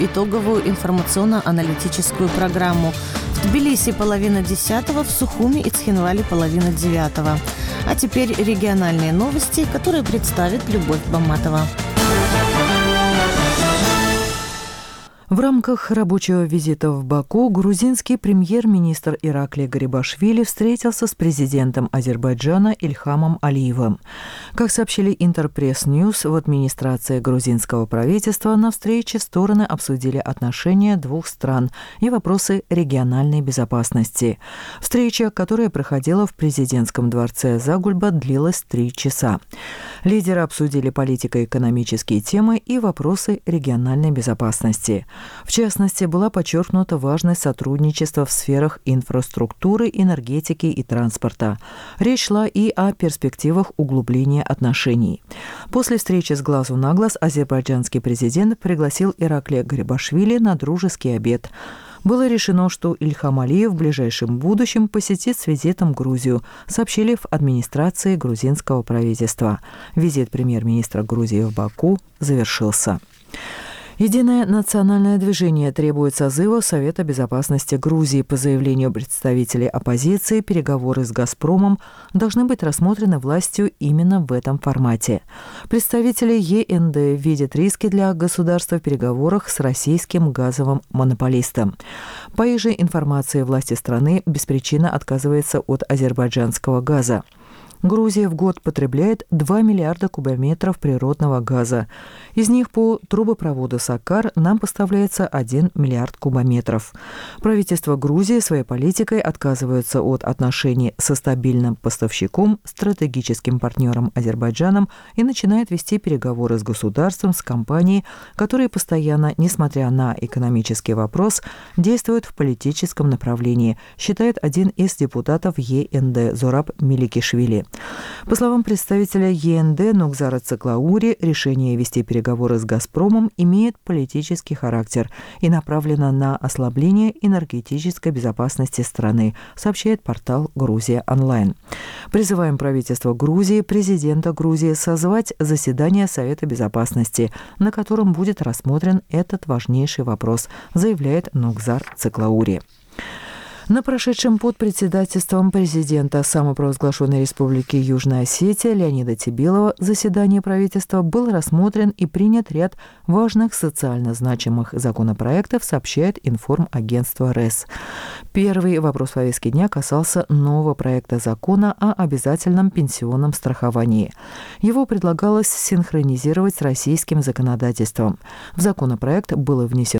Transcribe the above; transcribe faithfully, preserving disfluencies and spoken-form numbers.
итоговую информационно-аналитическую программу. В Тбилиси половина десятого, в Сухуми и Цхинвале половина девятого. А теперь региональные новости, которые представит Любовь Баматова. В рамках рабочего визита в Баку грузинский премьер-министр Ираклий Гарибашвили встретился с президентом Азербайджана Ильхамом Алиевым. Как сообщили Интерпресс Ньюс, в администрации грузинского правительства на встрече стороны обсудили отношения двух стран и вопросы региональной безопасности. Встреча, которая проходила в президентском дворце Загульба, длилась три часа. Лидеры обсудили политико-экономические темы и вопросы региональной безопасности. В частности, была подчеркнута важность сотрудничества в сферах инфраструктуры, энергетики и транспорта. Речь шла и о перспективах углубления отношений. После встречи с глазу на глаз азербайджанский президент пригласил Ираклия Гарибашвили на дружеский обед. Было решено, что Ильхам Алиев в ближайшем будущем посетит с визитом Грузию, сообщили в администрации грузинского правительства. Визит премьер-министра Грузии в Баку завершился. Единое национальное движение требует созыва Совета безопасности Грузии. По заявлению представителей оппозиции, переговоры с «Газпромом» должны быть рассмотрены властью именно в этом формате. Представители Е Н Д видят риски для государства в переговорах с российским газовым монополистом. По их же информации, власти страны без причины отказываются от азербайджанского газа. Грузия в год потребляет два миллиарда кубометров природного газа. Из них по трубопроводу «Сакар» нам поставляется один миллиард кубометров. Правительство Грузии своей политикой отказывается от отношений со стабильным поставщиком, стратегическим партнером Азербайджаном и начинает вести переговоры с государством, с компанией, которые постоянно, несмотря на экономический вопрос, действуют в политическом направлении, считает один из депутатов Е Н Д Зораб Меликишвили. По словам представителя Е Н Д Нугзара Циклаури, решение вести переговоры с «Газпромом» имеет политический характер и направлено на ослабление энергетической безопасности страны, сообщает портал «Грузия онлайн». Призываем правительство Грузии, президента Грузии созвать заседание Совета безопасности, на котором будет рассмотрен этот важнейший вопрос, заявляет Нугзар Циклаури. На прошедшем под председательством президента самопровозглашенной Республики Южная Осетия Леонида Тибилова заседании правительства был рассмотрен и принят ряд важных социально значимых законопроектов, сообщает информагентство РЭС. Первый вопрос повестки дня касался нового проекта закона о обязательном пенсионном страховании. Его предлагалось синхронизировать с российским законодательством. В законопроект было внесено